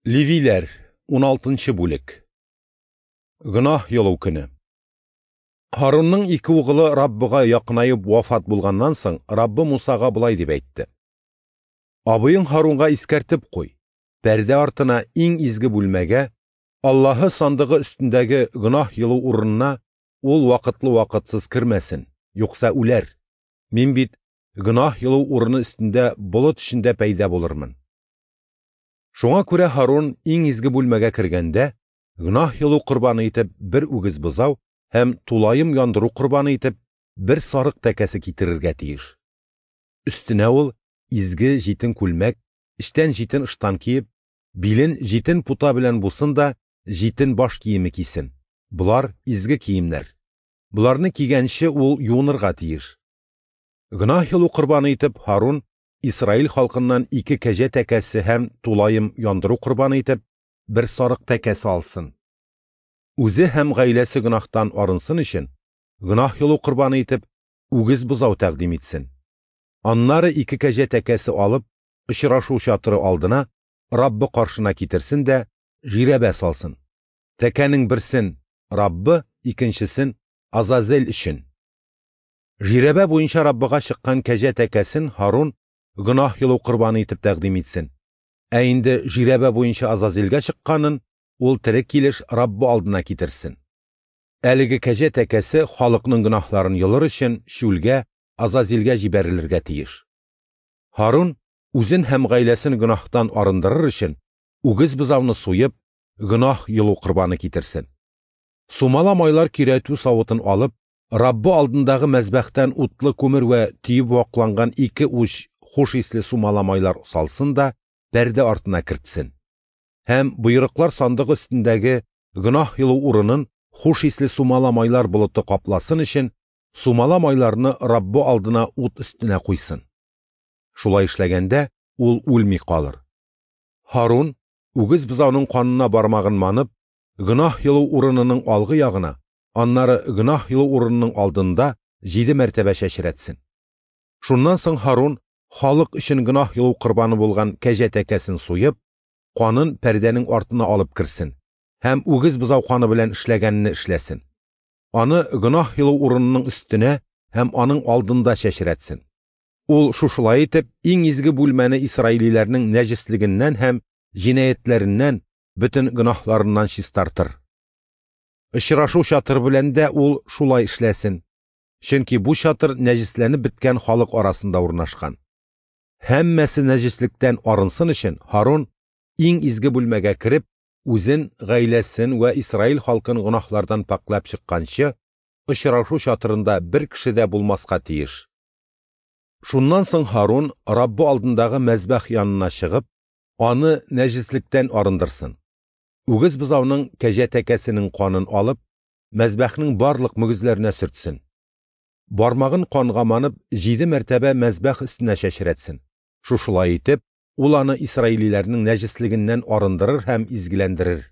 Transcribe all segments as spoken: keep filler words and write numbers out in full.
Левилер, он алтынчы бүлек. Гынах йолу көне. Харунның ике угылы Раббыга якынайып вафат булганнан соң, Раббы Мусага булай дип әйтте: Абыйың Харунга искәртеп куй, пәрдә артына иң изге бүлмәгә, Аллаһы сандыгы өстендәге гынах йолу урынына ул вакытлы-вакытсыз кермәсен, юкса үләр. Мин бит гынах йолу урыны өстендә болыт эчендә пәйда булырмын. Шуңа күрә Харун иң изге бүлмәгә кергәндә, гынах йолу корбаны итеп бер үгез бозау һәм тулайым яндыру корбаны итеп бер сарык тәкәсе китерергә тиеш. Өстенә ул изге җитен күлмәк, эчтән җитен ыштан киеп, билен җитен пута белән бусын да җитен баш киеме кисен. Булар изге киемнәр. Буларны кигәнче ул юынырга тиеш. Гынах йолу корбаны итеп Харун Исраил халкыннан ике кәҗә тәкәсе һәм тулайым яндыру корбаны итеп бер сарык тәкәсе алсын. Үзе һәм гаиләсе гынахтан арынсын өчен гынах йолу корбаны итеп үгез бозау тәкъдим итсен. Аннары ике кәҗә тәкәсе алып, очрашу чатыры алдына Раббы каршына китерсен дә жирәбә салсын. Тәкәнең берсен Раббы, икенчесен Азазель өчен. Жирәбә буенча Раббыга чыккан кәҗә тәкәсен Харун гынах йолу корбаны итеп тәкъдим итсен. Ә инде жирәбә буенча Азазелгә чыкканын ул тере килеш Раббы алдына китерсен. Әлеге кәҗә тәкәсе халыкның гынахларын йолыр өчен шүлгә Азазелгә җибәрелергә тиеш. Харун үзен һәм гаиләсен гынахтан арындырыр өчен үгез бозауны суеп, гынах йолу корбаны китерсен. Сумала майлар кирәтү савытын алып, Раббы алдындагы мәзбәхтән утлы күмер вә төйеп вакланган ике уч хуш исле сумала майлар салсын да пәрдә артына кертсен. Һәм буйрыклар сандыгы өстендәге гынах йолу урынын хуш исле сумала майлар болыты капласын өчен сумала майларны Раббы алдына ут өстенә куйсын. Шулай эшләгәндә ул үлми калыр. Харун үгез бозауның канына бармагын манып, гынах йолу урынының алгы ягына, аннары гынах йолу урынының алдында җиде мәртәбә чәчрәтсен. Шуннан соң Харун халык өчен гынах йолу корбаны булган кәҗә тәкәсен суеп, канын пәрдәнең артына алып керсен һәм үгез бозау каны белән эшләгәнне эшләсен. Аны гынах йолу урынының өстенә һәм аның алдында чәчрәтсен. Ул шушылай итеп иң изге бүлмәне Исраилләрнең нәҗислегеннән һәм җинаятьләреннән, бөтен гынахларыннан чистартыр. Очрашу чатыр белән дә ул шулай эшләсен. Чөнки бу чатыр нәҗисләнеп беткән халык арасында урнашкан. Һәммәсе нәҗислектән арынсын өчен Харун иң изге бүлмәгә кереп, үзен, гаиләсен вә Исраил халкын гынахлардан паклап чыкканчы, очрашу чатырында бер кеше дә булмаска тиеш. Шуннан соң Харун Раббы алдындагы мәзбәх янына чыгып, аны нәҗислектән арындырсын. Үгез бозауның кәҗә тәкәсенең канын алып, мәзбәхнең барлык мөгезләренә сөртсен. Бармагын канга манып, җиде мәртәбә мәзбәх өстенә чәчрәтсен. Шушылай итеп, ул аны Исраилләрнең нәҗислегеннән арындырыр һәм изгеләндерер.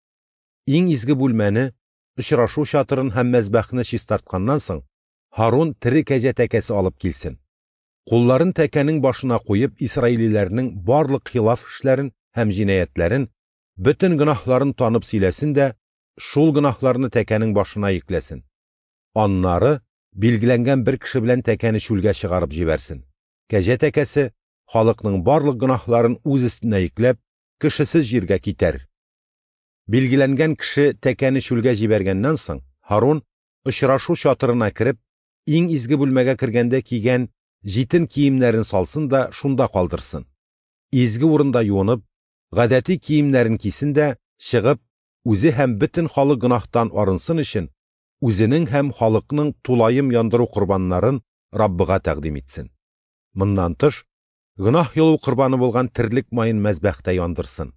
Иң изге бүлмәне, очрашу чатырын һәм мәзбәхне чистартканнан соң, Харун тере кәҗә тәкәсе алып килсен. Кулларын тәкәнең башына куеп, Исраилләрнең барлык хилаф эшләрен һәм җинаятьләрен, бөтен гынахларын танып сөйләсен дә, шул гынахларны тәкәнең башына йөкләсен. Аннары билгеләнгән бер кеше белән тәкәне шүлгә чыгарып җибәрсен. Кәҗә тәкәсе халыкның барлык гынахларын үз өстенә йөкләп, кешесез җиргә китәр. Билгеләнгән кеше тәкәне шүлгә җибәргәннән соң, Харун очрашу чатырына кереп, иң изге бүлмәгә кергәндә кигән җитен киемнәрен салсын да шунда калдырсын. Изге урында юынып, гадәти киемнәрен кисен дә чыгып, үзе һәм бөтен халык гынахтан арынсын өчен үзенең һәм халыкның тулайым яндыру корбаннарын Раббыга тәкъдим итсен. Моннан тыш, гынах йолу корбаны булган терлек майын мәзбәхтә яндырсын.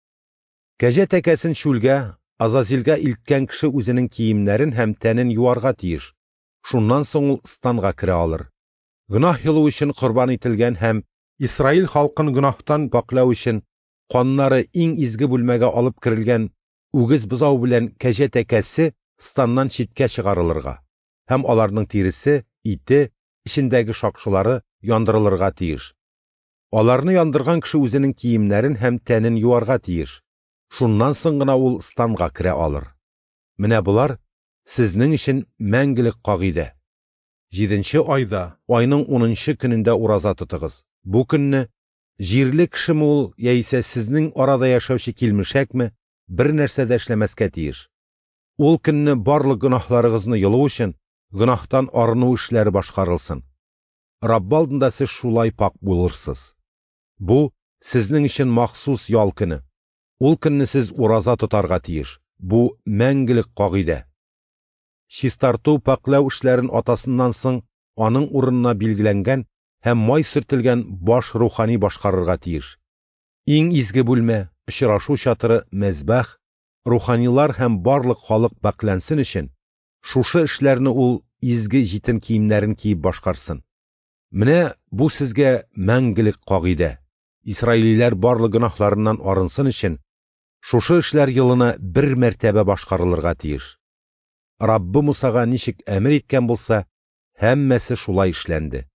Кәҗә тәкәсен шүлгә, Азазилгә илткән кеше үзенең киемнәрен һәм тәнен юарга тиеш. Шуннан соң ул станга керә алыр. Гынах йолу өчен корбан ителгән һәм Исраил халкын гынахтан паклау өчен каннары иң изге бүлмәгә алып керелгән үгез бозау белән кәҗә тәкәсе станнан читкә чыгарылырга һәм аларның тиресе, ите, эчендәге шакшылары яндырылырга тиеш. Аларны яндырган кеше үзенең киемнәрен һәм тәнен юарга тиеш. Шуннан соң гына ул станга керә алыр. Менә булар сезнең өчен мәңгелек кагыйдә. Җиденче айда, айның унынчы көнендә ураза тотыгыз. Бу көнне җирле кешеме ул, яисә сезнең арада яшәүче килмешәкме, бер нәрсә дә эшләмәскә тиеш. Ул көнне барлык гөнаһларыгызны йолу өчен гөнаһтан арыну эшләре башкарылсын. Раббы алдында сез шулай пак булырсыз. Бу сезнең өчен махсус ял көне. Ул көнне сез ураза тотарга тиеш. Бу мәңгелек кагыйдә. Чистарту паклау эшләрен атасыннан соң аның урынына билгеләнгән һәм май сөртелгән баш рухани башкарырга тиеш. Иң изге бүлмә, очрашу чатыры, мәзбәх, руханилар һәм барлык халык паклансын өчен шушы эшләрне ул изге җитен киемнәрен киеп башкарсын. Менә бу сезгә мәңгелек кагыйдә. Исраиллиләр барлык гөнаһларыннан арынсын өчен шушы эшләр елына бер мәртәбә башкарылырга тиеш. Раббы Мусага ничек әмер иткән булса, һәммәсе шулай эшләнде.